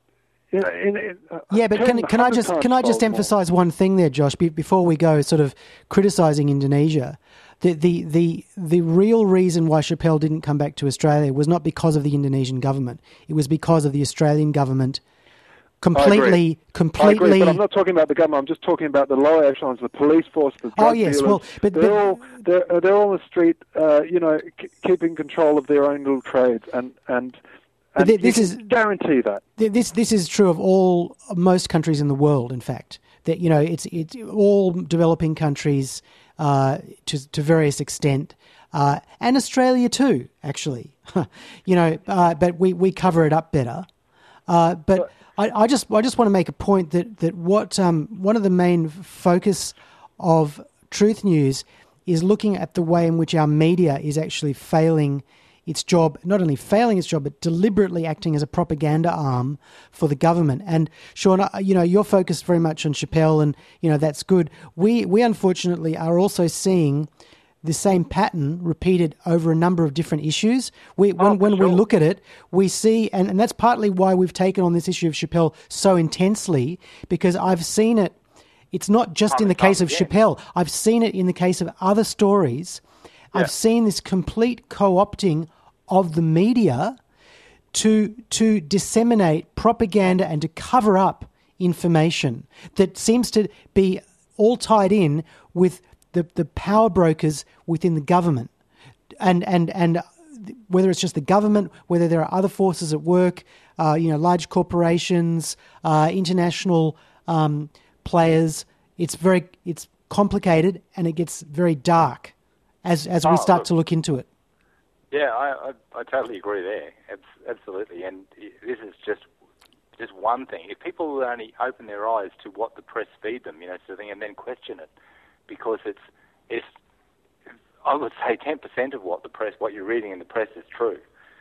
But can I just emphasize one thing there, Josh, before we go sort of criticizing Indonesia? The real reason why Chappelle didn't come back to Australia was not because of the Indonesian government. It was because of the Australian government completely. I agree, but I'm not talking about the government. I'm just talking about the lower echelons, the police force, the drug dealers. They're all on the street, keeping control of their own little trades, and this is guarantee that this is true of most countries in the world. In fact, that it's all developing countries to various extent, and Australia too. Actually, but we cover it up better. But I just want to make a point that what one of the main focus of Truth News is looking at the way in which our media is actually failing its job, not only failing its job, but deliberately acting as a propaganda arm for the government. And Sean, you're focused very much on Chappelle, and that's good. We unfortunately are also seeing the same pattern repeated over a number of different issues. When we look at it, we see, and that's partly why we've taken on this issue of Chappelle so intensely, because I've seen it. It's not just in the case of Chappelle. I've seen it in the case of other stories. Yeah. I've seen this complete co-opting of the media to disseminate propaganda and to cover up information that seems to be all tied in with the power brokers within the government, and whether it's just the government, whether there are other forces at work, large corporations, international players. It's complicated, and it gets very dark as we start to look into it. Yeah, I totally agree there. Absolutely, and this is just one thing. If people would only open their eyes to what the press feed them, and then question it, because it's I would say 10% of what you're reading in the press is true.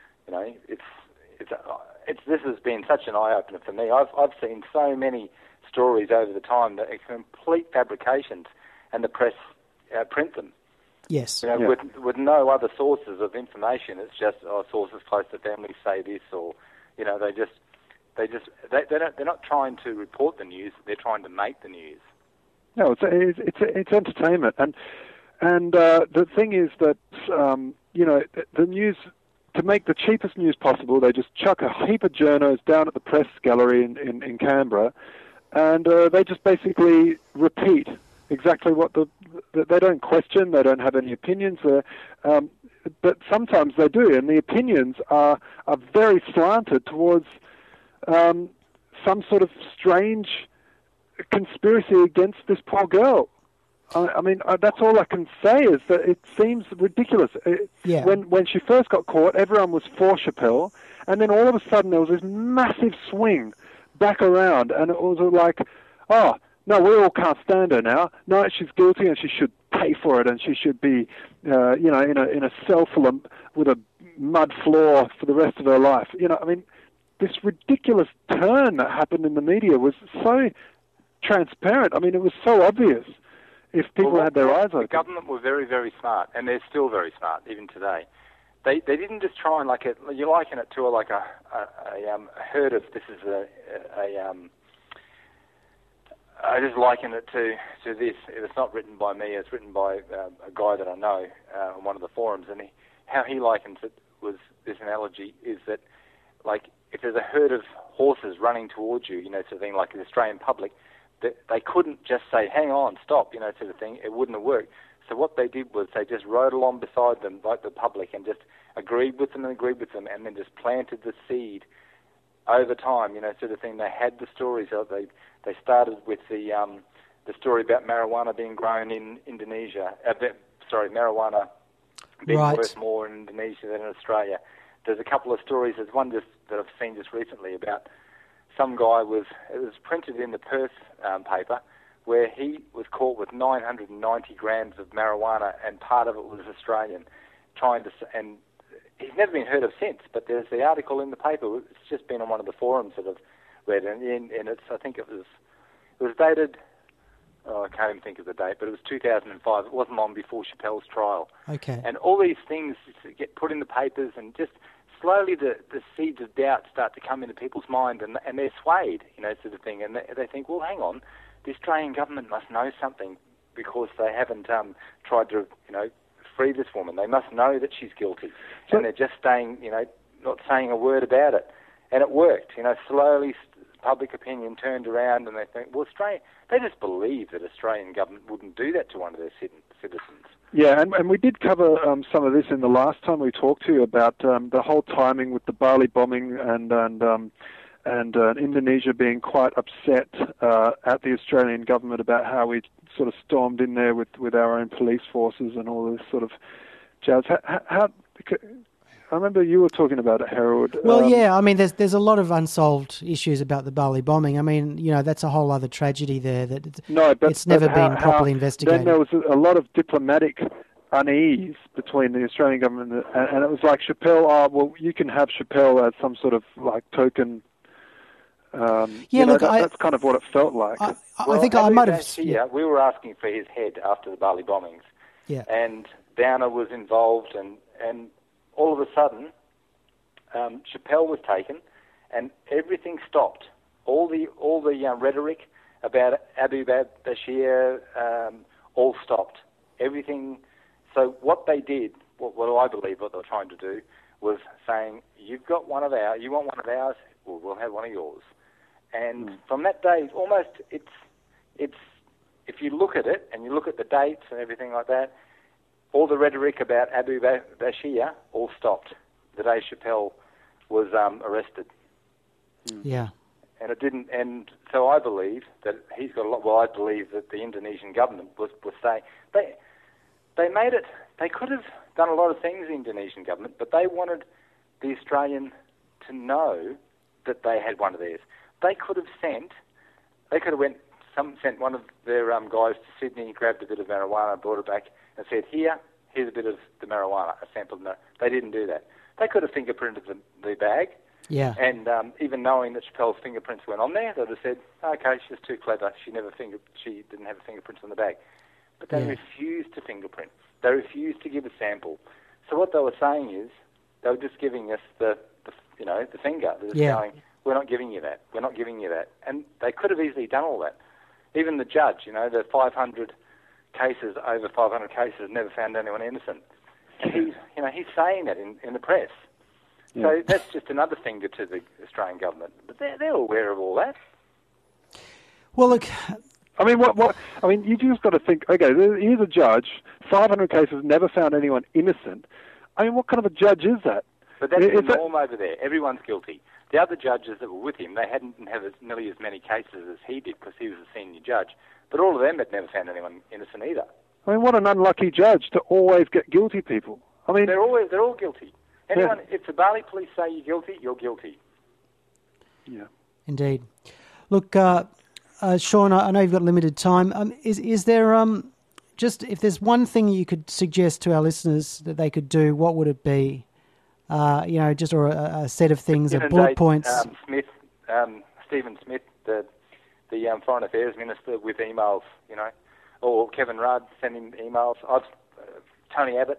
This has been such an eye opener for me. I've seen so many stories over the time that are complete fabrications, and the press print them. Yes. With no other sources of information. It's just sources close to family say this, or they're not trying to report the news. They're trying to make the news. No, it's entertainment, and the thing is that the news, to make the cheapest news possible, they just chuck a heap of journos down at the press gallery in Canberra, and they just basically repeat exactly what they don't question, they don't have any opinions, but sometimes they do, and the opinions are very slanted towards some sort of strange conspiracy against this poor girl. I mean, that's all I can say is that it seems ridiculous. When she first got caught, everyone was for Schapelle, and then all of a sudden there was this massive swing back around, and it was like, oh, no, we all can't stand her now. No, she's guilty and she should pay for it, and she should be, in a cell full with a mud floor for the rest of her life. I mean, this ridiculous turn that happened in the media was so transparent. I mean, it was so obvious if people had their eyes open. The government were very, very smart, and they're still very smart even today. They didn't just try and you liken it to a herd of, this is I just liken it to this. It's not written by me. It's written by a guy that I know on one of the forums, and how he likens it was this analogy is that, like, if there's a herd of horses running towards you, sort of thing, like the Australian public, they couldn't just say, hang on, stop, sort of thing. It wouldn't have worked. So what they did was they just rode along beside them, like the public, and just agreed with them, and then just planted the seed over time, sort of thing. They had the stories. They started with the story about marijuana being grown in Indonesia. Marijuana being worth more in Indonesia than in Australia. There's a couple of stories. There's one that I've seen just recently about some guy it was printed in the Perth paper, where he was caught with 990 grams of marijuana, and part of it was Australian, and he's never been heard of since. But there's the article in the paper. It's just been on one of the forums that I've read, and it's, I think it was dated. I can't even think of the date, but it was 2005. It wasn't long before Schapelle's trial. Okay. And all these things get put in the papers, and just slowly the seeds of doubt start to come into people's mind, and they're swayed, sort of thing. And they think, well, hang on, the Australian government must know something because they haven't tried to, free this woman. They must know that she's guilty, and they're just staying, not saying a word about it. And it worked. Slowly public opinion turned around, and they think, well, they just believe that Australian government wouldn't do that to one of their citizens. Yeah, and we did cover some of this in the last time we talked to you about the whole timing with the Bali bombing and Indonesia being quite upset at the Australian government about how we sort of stormed in there with our own police forces and all this sort of jazz. I remember you were talking about it, Harold. Well, yeah, I mean, there's a lot of unsolved issues about the Bali bombing. I mean, that's a whole other tragedy there it's never been properly investigated. Then there was a lot of diplomatic unease between the Australian government and it was like Schapelle, you can have Schapelle as some sort of like token. That's kind of what it felt like. I think I might have. Yeah, we were asking for his head after the Bali bombings. Yeah. And Downer was involved, and all of a sudden, Schapelle was taken, and everything stopped. All the rhetoric about Abu Bashir all stopped. Everything. So what they did, what I believe, what they were trying to do, was saying, you want one of ours? Well, we'll have one of yours. And from that day, almost it's if you look at it and you look at the dates and everything like that, all the rhetoric about Abu Bashir all stopped the day Schapelle was arrested. Yeah. And it didn't. And so I believe that he's got a lot. Well, I believe that the Indonesian government was saying they made it. They could have done a lot of things, the Indonesian government, but they wanted the Australian to know that they had one of theirs. They could have sent one of their guys to Sydney, grabbed a bit of marijuana, brought it back, and said, here's a bit of the marijuana, a sample. No, they didn't do that. They could have fingerprinted the bag. Yeah. And even knowing that Schapelle's fingerprints went on there, they'd have said, okay, she's too clever. She didn't have fingerprints on the bag. But they refused to fingerprint. They refused to give a sample. So what they were saying is, they were just giving us the finger. They're just going, we're not giving you that. We're not giving you that. And they could have easily done all that. Even the judge, the 500 cases, over 500 cases, never found anyone innocent. And he's saying that in the press. Yeah. So that's just another finger to the Australian government. But they're aware of all that. Well, look, I mean, what? I mean, you just got to think. Okay, here's a judge. 500 cases, never found anyone innocent. I mean, what kind of a judge is that? But that's the norm over there. Everyone's guilty. The other judges that were with him, they didn't have nearly as many cases as he did because he was a senior judge. But all of them had never found anyone innocent either. I mean, what an unlucky judge to always get guilty people. I mean, they're all guilty. Anyone, if the Bali police say you're guilty, you're guilty. Yeah, indeed. Look, Sean, I know you've got limited time. Is there just if there's one thing you could suggest to our listeners that they could do, what would it be? Just or a set of things, bullet points. Stephen Smith, the Foreign Affairs Minister, with emails, or Kevin Rudd sending emails. Tony Abbott.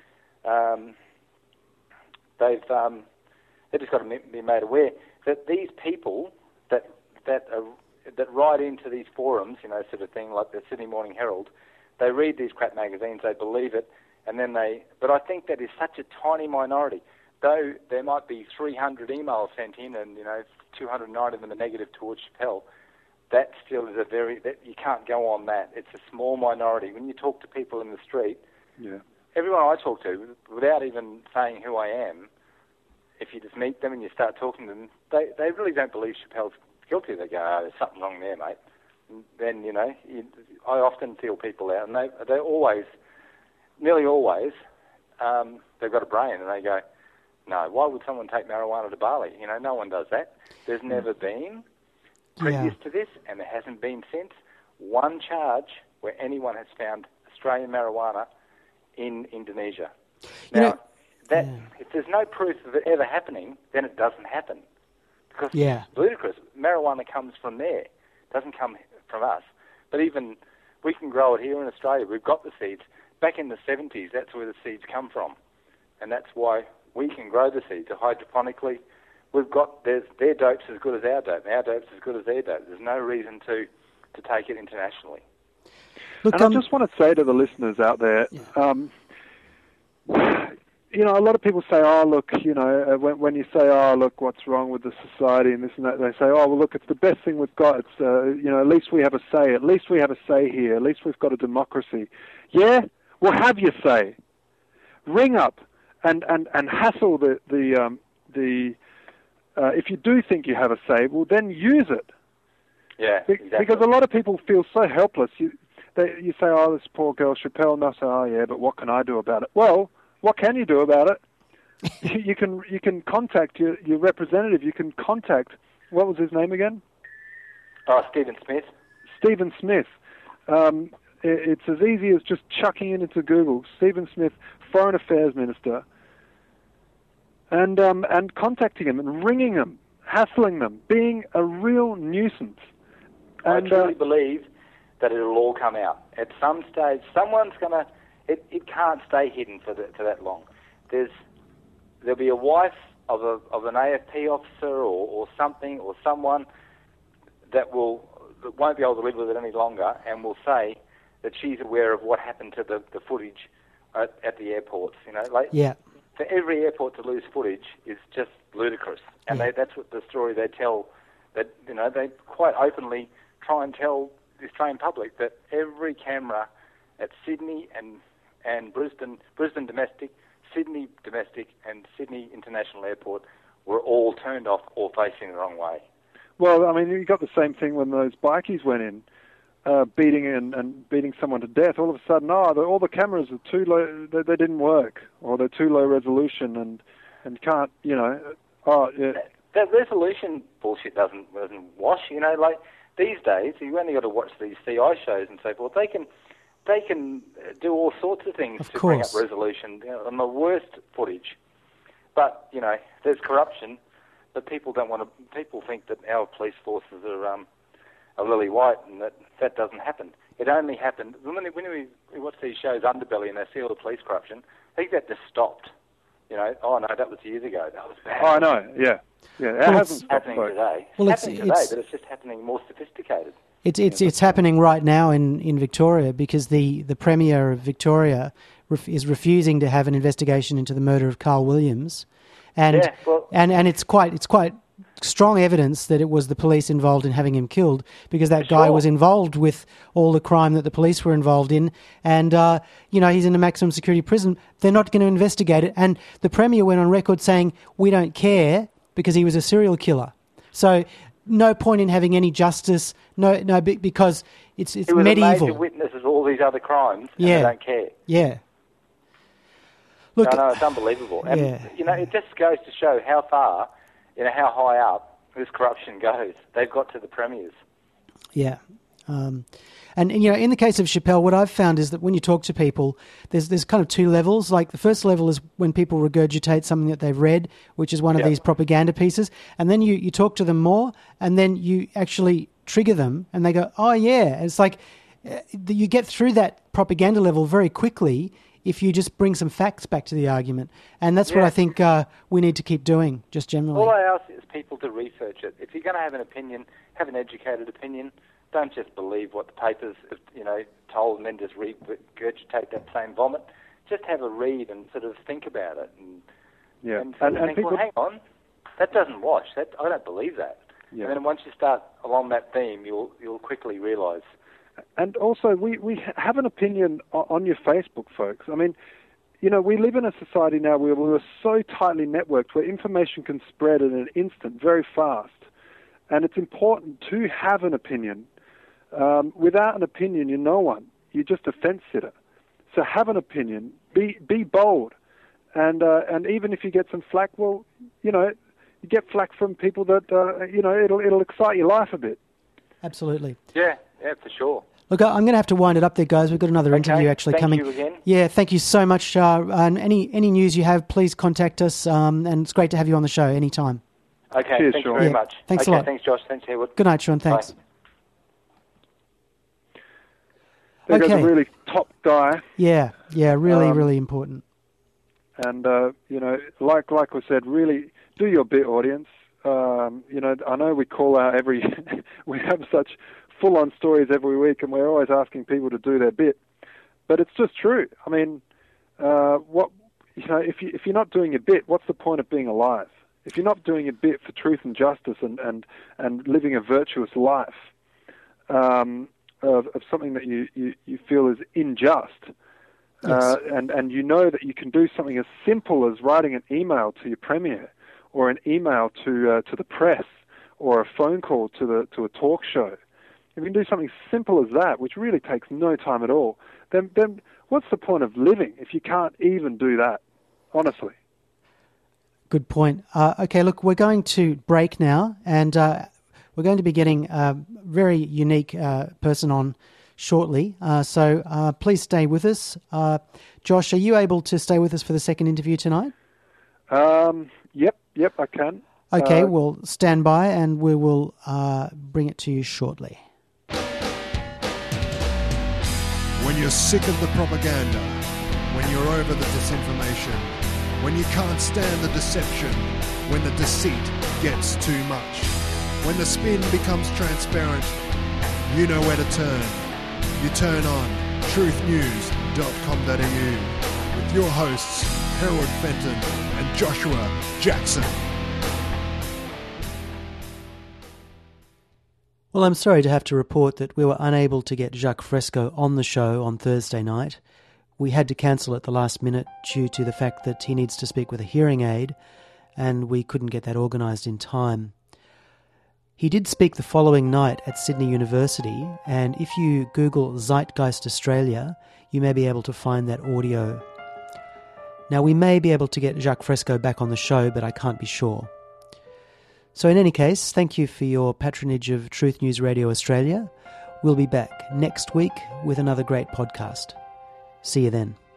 They've just got to be made aware that these people that write into these forums, sort of thing, like the Sydney Morning Herald, they read these crap magazines, they believe it, and then but I think that is such a tiny minority. Though there might be 300 emails sent in and, 290 of them are negative towards Chappelle, that still is you can't go on that. It's a small minority. When you talk to people in the street, everyone I talk to, without even saying who I am, if you just meet them and you start talking to them, they really don't believe Chappelle's guilty. They go, there's something wrong there, mate. And then, I often feel people out, and they always, nearly always, they've got a brain, and they go, no, why would someone take marijuana to Bali? No one does that. There's never been previous to this, and there hasn't been since, one charge where anyone has found Australian marijuana in Indonesia. Now, if there's no proof of it ever happening, then it doesn't happen. Because it's ludicrous. Marijuana comes from there. It doesn't come from us. But even we can grow it here in Australia. We've got the seeds. Back in the 70s, that's where the seeds come from. And that's why we can grow the seeds hydroponically. Their dope's as good as our dope. Our dope's as good as their dope. There's no reason to take it internationally. Look, and I just want to say to the listeners out there, a lot of people say, when you say, look, what's wrong with the society and this and that, they say, well, look, it's the best thing we've got. It's, at least we have a say. At least we have a say here. At least we've got a democracy. Yeah? Well, have your say. Ring up and hassle the if you do think you have a say, well, then use it. Yeah, exactly. Because a lot of people feel so helpless. You say, this poor girl Chappelle, and they'll say, but what can I do about it? Well, what can you do about it? you can contact your representative. You can contact, what was his name again? Stephen Smith. Stephen Smith. It's as easy as just chucking it into Google, Stephen Smith, Foreign Affairs Minister, and contacting him and ringing them, hassling them, being a real nuisance. I truly believe that it'll all come out. At some stage, someone's going to... It can't stay hidden for that long. There'll be a wife of an AFP officer or something or someone that won't be able to live with it any longer and will say that she's aware of what happened to the footage at the airports. For every airport to lose footage is just ludicrous, and that's what the story they tell. That they quite openly try and tell the Australian public that every camera at Sydney and Brisbane domestic, Sydney domestic, and Sydney International Airport were all turned off or facing the wrong way. Well, I mean, you got the same thing when those bikies went in, beating someone to death. All of a sudden, all the cameras are too low; they didn't work, or they're too low resolution, and can't, That resolution bullshit doesn't wash. Like these days, you only got to watch these CI shows and so forth. They can do all sorts of things to bring up resolution on the worst footage. But there's corruption. But people don't want to. People think that our police forces are lily white, and that doesn't happen. It only happened when we watch these shows, Underbelly, and they see all the police corruption. I think that just stopped. That was years ago. That was bad. Oh, I know. Yeah. It hasn't happening today. It's happening today, but it's just happening more sophisticated. It's happening right now in Victoria because the Premier of Victoria is refusing to have an investigation into the murder of Carl Williams, and it's quite strong evidence that it was the police involved in having him killed, because that guy Sure. was involved with all the crime that the police were involved in, and he's in a maximum security prison. They're not going to investigate it, and the Premier went on record saying, we don't care because he was a serial killer. So no point in having any justice, because it's He was medieval. a major witness of all these other crimes, and Yeah. they don't care. Yeah. Look, No, it's unbelievable. And, Yeah. it just goes to show how far, how high up this corruption goes. They've got to the premiers. Yeah. And in the case of Chappelle, what I've found is that when you talk to people, there's kind of two levels. Like the first level is when people regurgitate something that they've read, which is one of these propaganda pieces. And then you talk to them more, and then you actually trigger them, and they go, oh, yeah. And it's like you get through that propaganda level very quickly if you just bring some facts back to the argument. And that's what I think we need to keep doing, just generally. All I ask is people to research it. If you're going to have an opinion, have an educated opinion. Don't just believe what the papers have, told and then just regurgitate that same vomit. Just have a read and sort of think about it. And think, people, well, hang on, that doesn't wash. I don't believe that. Yeah. And then once you start along that theme, you'll quickly realise. And also, we have an opinion on your Facebook, folks. I mean, we live in a society now where we're so tightly networked, where information can spread in an instant, very fast. And it's important to have an opinion. Without an opinion, you're no one. You're just a fence sitter. So have an opinion. Be bold. And even if you get some flack, well, you get flack from people that, it'll excite your life a bit. Absolutely. Yeah, for sure. Look, I'm going to have to wind it up there, guys. We've got another interview actually coming. Thank you again. Yeah, thank you so much. And any news you have, please contact us. And it's great to have you on the show anytime. Okay, Cheers, thank you Sean. very much. Thanks a lot. Thanks, Josh. Thanks, Haywood. Good night, Sean. Thanks. Bye. There goes Okay. a really top guy. Yeah, really important. And, like we said, really do your bit, audience. I know we call out we have such full-on stories every week, and we're always asking people to do their bit. But it's just true. I mean, if you're not doing your bit, what's the point of being alive? If you're not doing a bit for truth and justice and living a virtuous life of something that you feel is unjust, and you know that you can do something as simple as writing an email to your premier, or an email to the press, or a phone call to a talk show. If you can do something simple as that, which really takes no time at all, then what's the point of living if you can't even do that? Honestly. Good point. Okay, look, we're going to break now, and we're going to be getting a very unique person on shortly. So please stay with us. Josh, are you able to stay with us for the second interview tonight? Yep, I can. Okay, we'll stand by, and we will bring it to you shortly. When you're sick of the propaganda, when you're over the disinformation, when you can't stand the deception, when the deceit gets too much, when the spin becomes transparent, you know where to turn. You turn on truthnews.com.au with your hosts Harold Fenton and Joshua Jackson. Well, I'm sorry to have to report that we were unable to get Jacques Fresco on the show on Thursday night. We had to cancel at the last minute due to the fact that he needs to speak with a hearing aid, and we couldn't get that organised in time. He did speak the following night at Sydney University, and if you Google Zeitgeist Australia, you may be able to find that audio. Now, we may be able to get Jacques Fresco back on the show, but I can't be sure. So in any case, thank you for your patronage of Truth News Radio Australia. We'll be back next week with another great podcast. See you then.